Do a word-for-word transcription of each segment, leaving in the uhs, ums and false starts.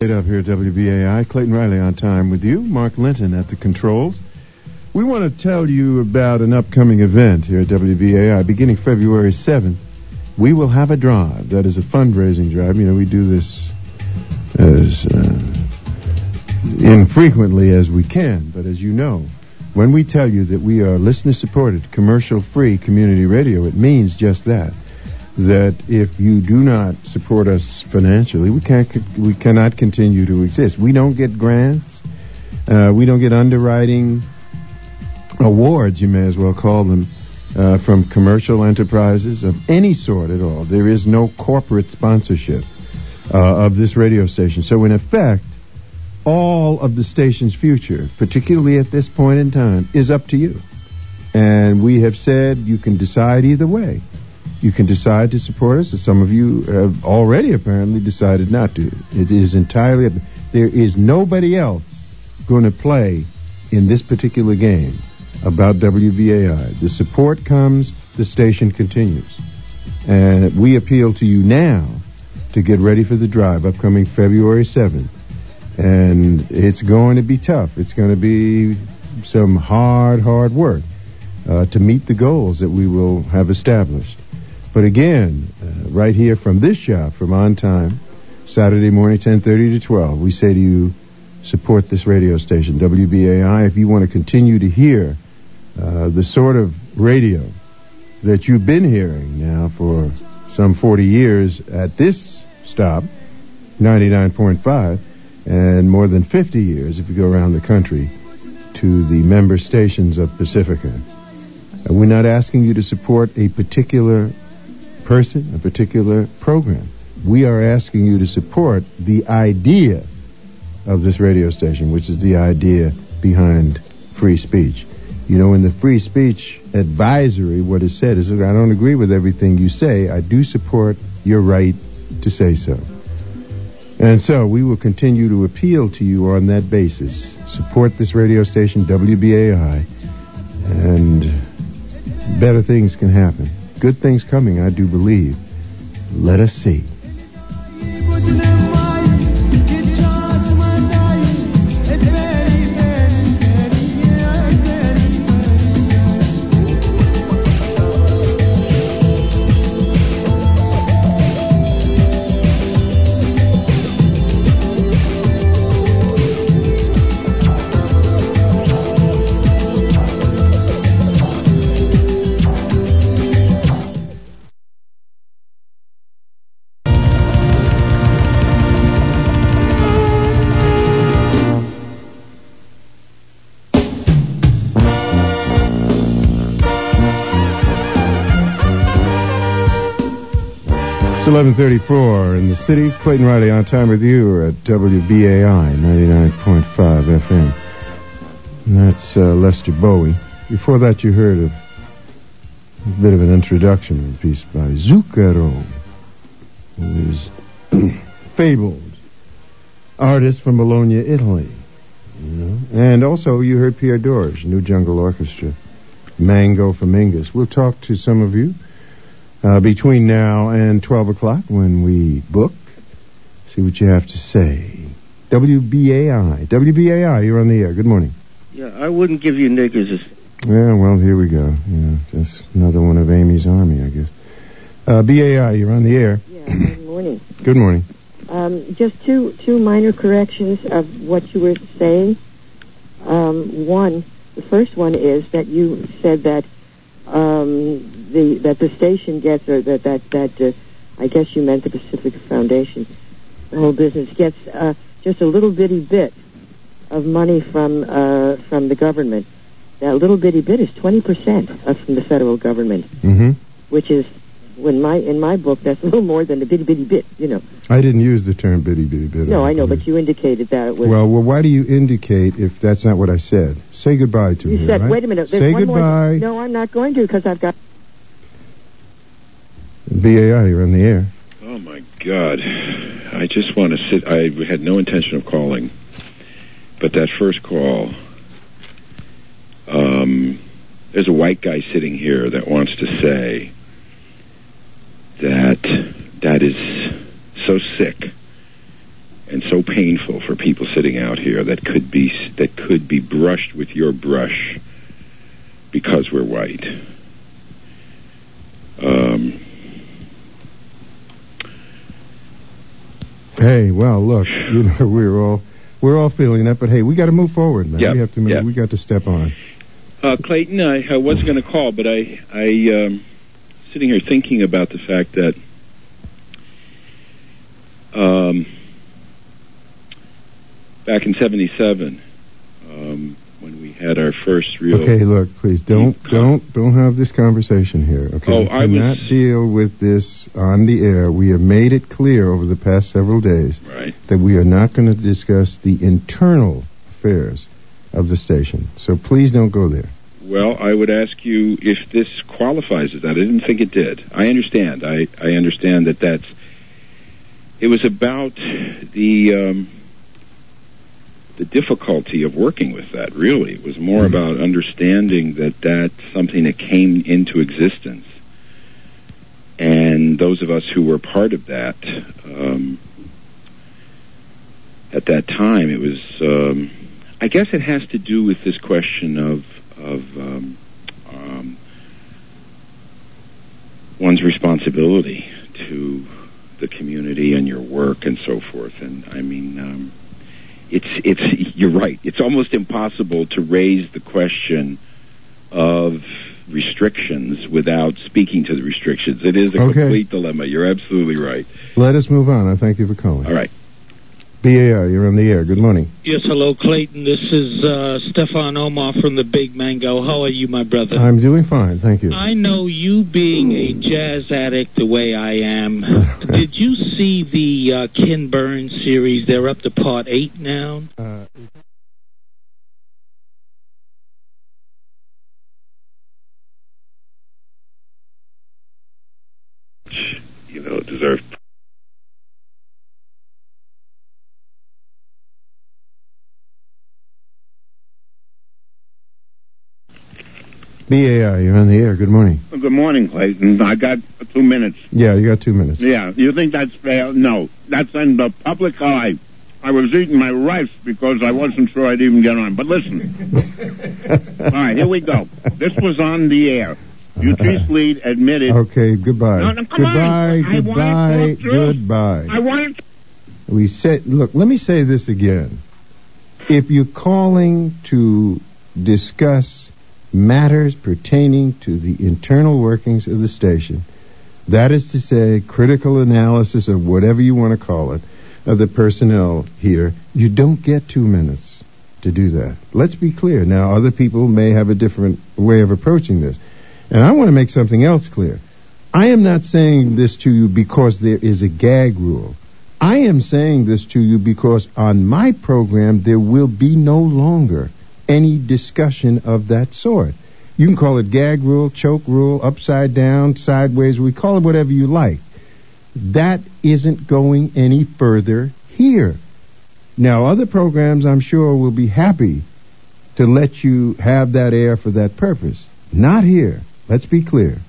Up here at W B A I, Clayton Riley on time with you, Mark Linton at the controls. We want to tell you about an upcoming event here at W B A I beginning February seventh. We will have a drive. That is a fundraising drive. You know, we do this as uh, infrequently as we can, but as you know, when we tell you that we are listener-supported, commercial-free community radio, it means just that. That if you do not support us financially, we can't, we cannot continue to exist. We don't get grants. Uh, we don't get underwriting awards, you may as well call them, uh, from commercial enterprises of any sort at all. There is no corporate sponsorship uh, of this radio station. So in effect, all of the station's future, particularly at this point in time, is up to you. And we have said you can decide either way. You can decide to support us, as some of you have already apparently decided not to. It is entirely... There is nobody else going to play in this particular game about W B A I. The support comes, the station continues. And we appeal to you now to get ready for the drive upcoming February seventh. And it's going to be tough. It's going to be some hard, hard work uh, to meet the goals that we will have established. But again, uh, right here from this shop, from On Time, Saturday morning, ten thirty to twelve, we say to you, support this radio station, W B A I. If you want to continue to hear uh, the sort of radio that you've been hearing now for some forty years at this stop, ninety-nine point five, and more than fifty years if you go around the country to the member stations of Pacifica. Uh, we're not asking you to support a particular person, a particular program. We are asking you to support the idea of this radio station, which is the idea behind free speech. You know, in the free speech advisory, what is said is, look, I don't agree with everything you say. I do support your right to say so. And so we will continue to appeal to you on that basis. Support this radio station, W B A I, and better things can happen. Good things coming, I do believe. Let us see. eleven thirty-four in the city. Clayton Riley on time with you. We're at W B A I ninety-nine point five F M. And that's uh, Lester Bowie. Before that, you heard of a bit of an introduction, a piece by Zucchero, who is fabled artist from Bologna, Italy. You know? And also, you heard Pierre Dorge, New Jungle Orchestra, Mango Flamingus. We'll talk to some of you Uh, between now and twelve o'clock when we book. See what you have to say. W B A I. W B A I, you're on the air. Good morning. Yeah, I wouldn't give you niggers. Yeah, well, here we go. Yeah, just another one of Amy's Army, I guess. Uh, B A I, you're on the air. Yeah, good morning. Good morning. Um, just two two minor corrections of what you were saying. Um, one, the first one is that you said that um, the that the station gets, or that that that uh, I guess you meant the Pacifica Foundation, the whole business gets uh, just a little bitty bit of money from uh, from the government. That little bitty bit is twenty percent from the federal government, mm-hmm. which is, when my in my book, that's a little more than a bitty bitty bit, you know. I didn't use the term bitty bitty bit. No, I know, but you indicated that it was. Well, well, why do you indicate if that's not what I said? Say goodbye to you me. You said, right? wait a minute. Say one goodbye. More. No, I'm not going to, because I've got. B A I, you're on the air. Oh my God! I just want to sit. I had no intention of calling, but that first call. Um, there's a white guy sitting here that wants to say that that is so sick and so painful for people sitting out here that could be that could be brushed with your brush because we're white. Um, hey, well, look, you know, we're all we're all feeling that, but hey, we got to move forward, man. Yep, we have to move. Yep. We got to step on. Uh, Clayton, I, I wasn't going to call, but I I um, sitting here thinking about the fact that. Um, back in seventy-seven, um, when we had our first real... Okay, look, please, don't don't don't have this conversation here, okay? Oh, we I cannot was... deal with this on the air. We have made it clear over the past several days right. that we are not going to discuss the internal affairs of the station. So please don't go there. Well, I would ask you if this qualifies as that. I didn't think it did. I understand. I, I understand that that's... It was about the um, the difficulty of working with that, really. It was more mm-hmm. about understanding that that's something that came into existence. And those of us who were part of that, um, at that time, it was, um, I guess it has to do with this question of, of um, um, one's responsibility to the community and your work and so forth. And I mean, um, it's it's you're right. It's almost impossible to raise the question of restrictions without speaking to the restrictions. It is a okay. complete dilemma. You're absolutely right. Let us move on. I thank you for calling. All right. B A R, you're on the air. Good morning. Yes, hello, Clayton. This is uh, Stefan Omar from the Big Mango. How are you, my brother? I'm doing fine, thank you. I know you being a jazz addict the way I am. Did you see the uh, Ken Burns series? They're up to part eight now. Uh, you know, deserve. B A I, you're on the air. Good morning. Good morning, Clayton. I got two minutes. Yeah, you got two minutes. Yeah. You think that's fair? No. That's in the public eye. I was eating my rice because I wasn't sure I'd even get on. But listen. All right, here we go. This was on the air. Eugene Lead admitted... Okay, goodbye. No, no, come goodbye, on. goodbye, goodbye. I wanted to... We said, look, let me say this again. If you're calling to discuss matters pertaining to the internal workings of the station, that is to say, critical analysis of whatever you want to call it, of the personnel here, you don't get two minutes to do that. Let's be clear. Now, other people may have a different way of approaching this. And I want to make something else clear. I am not saying this to you because there is a gag rule. I am saying this to you because on my program there will be no longer any discussion of that sort. You can call it gag rule, choke rule, upside down, sideways. We call it whatever you like. That isn't going any further here. Now, other programs, I'm sure, will be happy to let you have that air for that purpose. Not here. Let's be clear.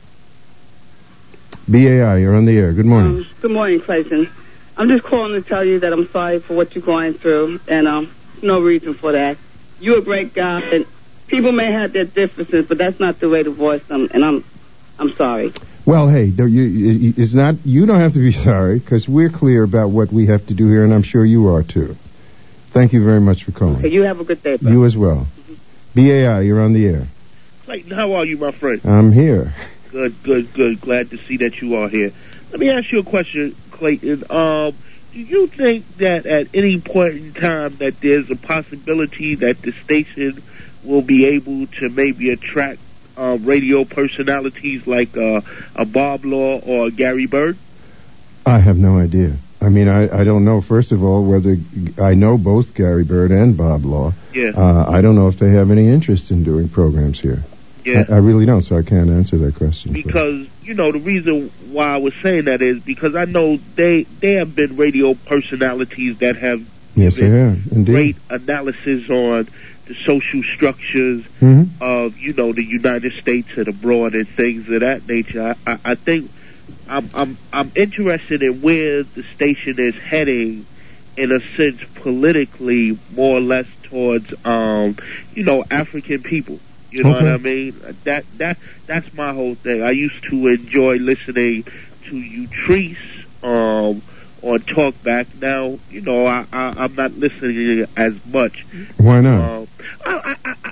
B A I, you're on the air. Good morning. Um, good morning, Clayton. I'm just calling to tell you that I'm sorry for what you're going through, and um, no reason for that. You're a great guy, and people may have their differences, but that's not the way to voice them, and I'm I'm sorry. Well, hey, don't you, it's not, you don't have to be sorry, because we're clear about what we have to do here, and I'm sure you are, too. Thank you very much for calling. Okay, you have a good day, bro. You as well. Mm-hmm. B A I, you're on the air. Clayton, how are you, my friend? I'm here. Good, good, good. Glad to see that you are here. Let me ask you a question, Clayton. Um, do you think that at any point in time that there's a possibility that the station will be able to maybe attract uh, radio personalities like uh, a Bob Law or a Gary Bird? I have no idea. I mean, I, I don't know, first of all, whether I know both Gary Bird and Bob Law. Yeah. Uh, I don't know if they have any interest in doing programs here. Yeah. I, I really don't, so I can't answer that question. Because, you know, the reason why I was saying that is because I know they they have been radio personalities that have yes, they have. Indeed. Great analysis on the social structures mm-hmm. of, you know, the United States and abroad and things of that nature. I, I, I think I'm, I'm I'm interested in where the station is heading in a sense, politically, more or less towards, um, you know, African people. You know Okay. what I mean? That that that's my whole thing. I used to enjoy listening to Utrice um, on Talkback. Now, you know, I, I, I'm not listening as much. Why not? Um, I, I, I,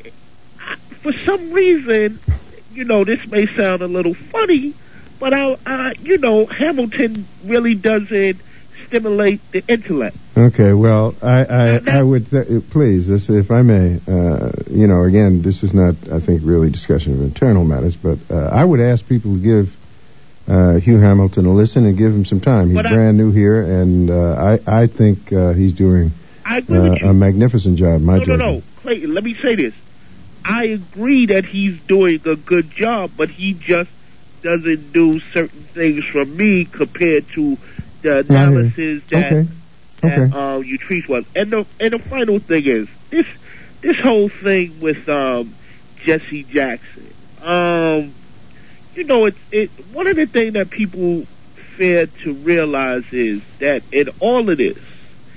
I, for some reason, you know, this may sound a little funny, but I, I, you know, Hamilton really doesn't stimulate the intellect. Okay, well, I, I, I would, th- please, this, if I may, uh, you know, again, this is not, I think, really discussion of internal matters, but uh, I would ask people to give uh, Hugh Hamilton a listen and give him some time. He's But I- brand new here, and uh, I, I think uh, he's doing I agree uh, with you. a magnificent job, my No, no, judgment. no, Clayton, let me say this. I agree that he's doing a good job, but he just doesn't do certain things from me compared to the analysis that Okay. that Okay. uh, Utrice was. And the and the final thing is this this whole thing with um, Jesse Jackson. Um, you know, it's it one of the things that people fail to realize is that in all of this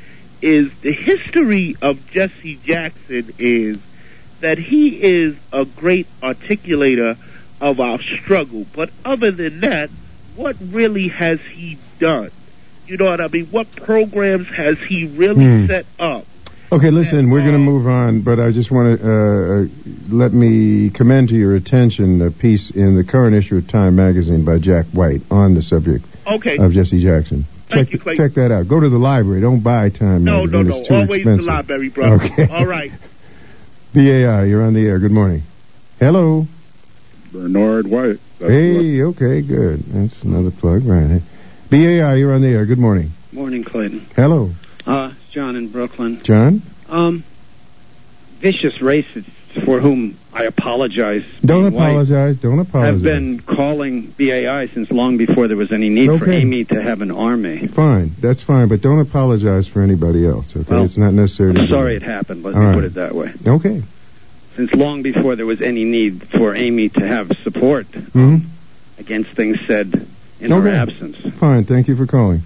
is the history of Jesse Jackson is that he is a great articulator of our struggle. But other than that, what really has he done? You know what I mean? What programs has he really Hmm. set up? Okay, listen, we're going to move on, but I just want to uh, let me commend to your attention a piece in the current issue of Time magazine by Jack White on the subject Okay. of Jesse Jackson. Thank check, you, Clayton. check that out. Go to the library. Don't buy Time No, no, magazine. no. It's too Always expensive. the library, brother. Okay. All right. B A I, you're on the air. Good morning. Hello. Bernard White. That's Hey, okay, good. That's another plug, right? B A I, you're on the air. Good morning. Morning, Clayton. Hello. Uh, it's John in Brooklyn. John? Um, vicious racists for whom I apologize. Don't being white, apologize. Don't apologize. I've been calling B A I since long before there was any need for Okay. Amy to have an army. Fine. That's fine, but don't apologize for anybody else, okay? Well, it's not necessary to I'm do sorry that. it happened. Let All me right. put it that way. Okay. Since long before there was any need for Amy to have support hmm against things said in her Okay. absence. Fine. Thank you for calling.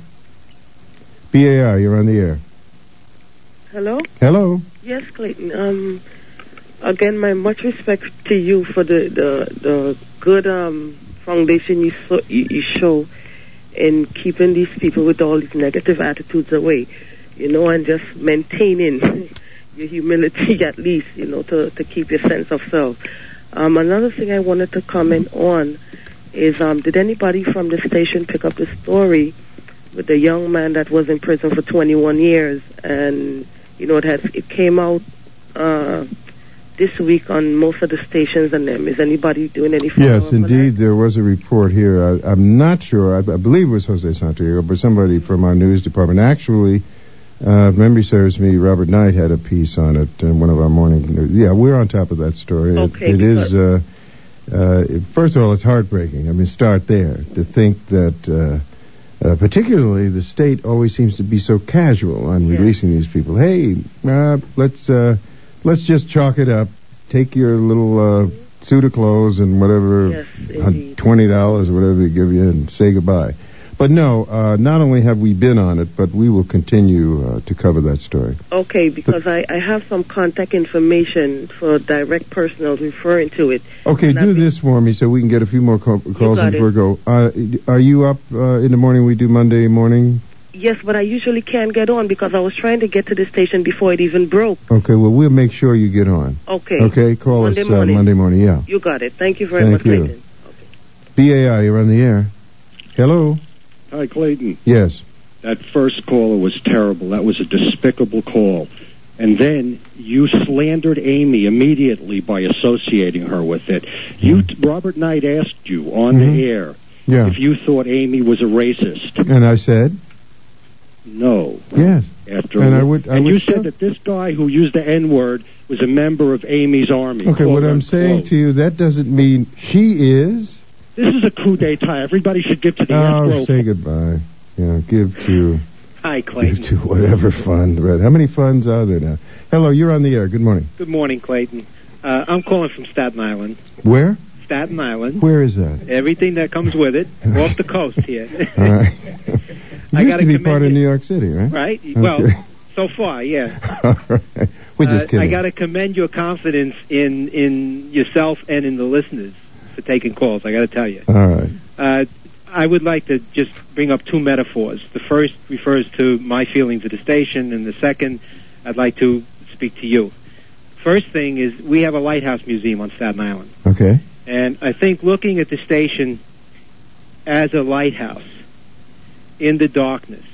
B A I, you're on the air. Hello? Hello. Yes, Clayton. Um, again, my much respect to you for the, the, the good um, foundation you, so, you, you show in keeping these people with all these negative attitudes away, you know, and just maintaining your humility at least, you know, to, to keep your sense of self. Um, another thing I wanted to comment on is, um, did anybody from the station pick up the story with the young man that was in prison for twenty-one years, and you know it has it came out uh, this week on most of the stations and them. Is anybody doing any follow-up Yes, on indeed, there was a report here. I, I'm not sure. I, I believe it was Jose Santiago, but somebody from our news department. Actually, uh, if memory serves me, Robert Knight had a piece on it in one of our morning news. Yeah, we're on top of that story. Okay, it, it is. because- Uh, uh, first of all, it's heartbreaking. I mean, start there. To think that. Uh, Uh, particularly, the state always seems to be so casual on Yeah. releasing these people. Hey, uh, let's uh, let's just chalk it up. Take your little uh, suit of clothes and whatever, Yes, uh, indeed. twenty dollars or whatever they give you, and say goodbye. But no, uh, not only have we been on it, but we will continue uh, to cover that story. Okay, because I, I have some contact information for direct personals referring to it. Okay, And do I've been- this for me so we can get a few more co- calls got before it. we go. Uh, are you up uh, in the morning? We do Monday morning. Yes, but I usually can't get on because I was trying to get to the station before it even broke. Okay, well, we'll make sure you get on. Okay. Okay, call Monday us uh, morning. Monday morning, yeah. You got it. Thank you very Thank much, you. Clayton. B A I, you're on the air. Hello? Hi, Clayton. Yes. That first caller was terrible. That was a despicable call. And then you slandered Amy immediately by associating her with it. You, Robert Knight asked you on Mhm. the air Yeah. if you thought Amy was a racist. And I said? No. Yes. After And I would- I and would you still- said that this guy who used the N-word was a member of Amy's army. Okay, what quote, I'm saying unquote. to you, that doesn't mean she is. This is a coup d'etat. Everybody should give to the Oh, escrow. say goodbye. Yeah, give to Hi, give Clayton. to whatever fund. Right. How many funds are there now? Hello, you're on the air. Good morning. Good morning, Clayton. Uh, I'm calling from Staten Island. Where? Staten Island. Where is that? Everything that comes with it. Off the coast here. All right. You I used gotta to be commend part of you. New York City, right? Right? Okay. Well, so far, yeah. All right. We're just Uh, kidding. I got to commend your confidence in in yourself and in the listeners for taking calls. I got to tell you. All right. Uh, I would like to just bring up two metaphors. The first refers to my feelings of the station, and the second, I'd like to speak to you. First thing is we have a lighthouse museum on Staten Island. Okay. And I think looking at the station as a lighthouse in the darkness,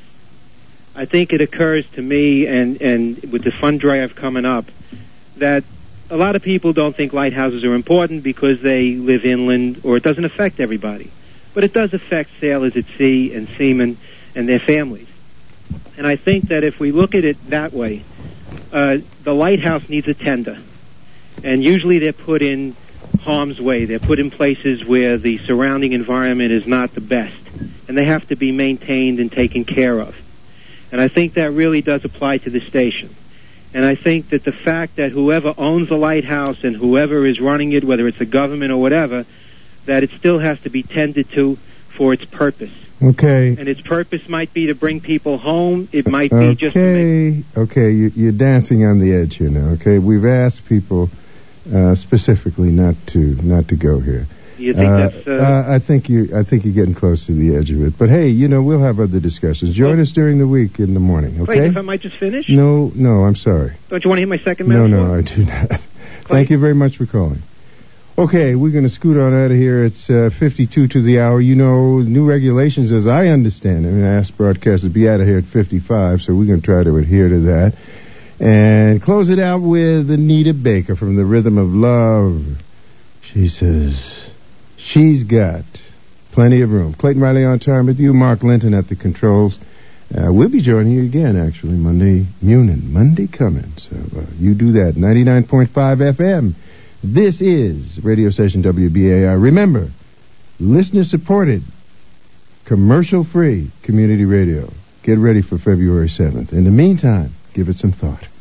I think it occurs to me, and, and with the fund drive coming up, that a lot of people don't think lighthouses are important because they live inland or it doesn't affect everybody. But it does affect sailors at sea and seamen and their families. And I think that if we look at it that way, uh, the lighthouse needs a tender. And usually they're put in harm's way. They're put in places where the surrounding environment is not the best. And they have to be maintained and taken care of. And I think that really does apply to the station. And I think that the fact that whoever owns the lighthouse and whoever is running it, whether it's the government or whatever, that it still has to be tended to for its purpose. Okay. And its purpose might be to bring people home. It might be Okay. just to make... Okay. You, you're dancing on the edge here now. Okay. We've asked people uh, specifically not to not to go here. You think uh, that's... Uh... Uh, I think you. I think you're getting close to the edge of it. But hey, you know, we'll have other discussions. Join Well, us during the week in the morning. Okay. Wait, if I might just finish? No, no. I'm sorry. Don't you want to hear my second No, metaphor? no, I do not. Thank you very much for calling. Okay, we're going to scoot on out of here. It's uh, fifty-two to the hour. You know, new regulations, as I understand it. I mean, I asked broadcasters to be out of here at fifty-five, so we're going to try to adhere to that. And close it out with Anita Baker from The Rhythm of Love. She says, she's got plenty of room. Clayton Riley on time with you. Mark Linton at the controls. Uh, we'll be joining you again, actually, Monday, Munin, Monday coming. So uh, you do that. ninety-nine point five F M. This is radio station W B A I. Remember, listener-supported, commercial-free community radio. Get ready for February seventh. In the meantime, give it some thought.